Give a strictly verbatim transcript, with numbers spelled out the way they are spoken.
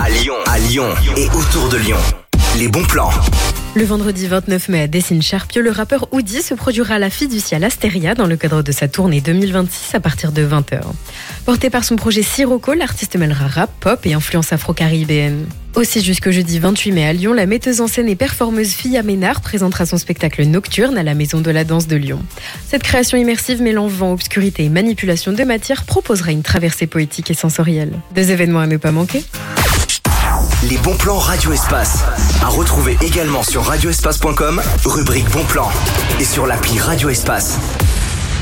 Lyon, à Lyon et autour de Lyon. Les bons plans. Le vendredi vingt-neuf mai à Dessines-Charpieu, le rappeur Oudi se produira à la Fiducia L'Asteria dans le cadre de sa tournée deux mille vingt-six à partir de vingt heures. Porté par son projet Sirocco, l'artiste mêlera rap, pop et influence afro-caribéenne. Aussi jusqu'au jeudi vingt-huit mai à Lyon, la metteuse en scène et performeuse Fia Ménard présentera son spectacle Nocturne à la Maison de la Danse de Lyon. Cette création immersive mêlant vent, obscurité et manipulation de matière proposera une traversée poétique et sensorielle. Deux événements à ne pas manquer. Les bons plans Radio Espace. À retrouver également sur radio espace point com, rubrique bons plans. Et sur l'appli Radio Espace.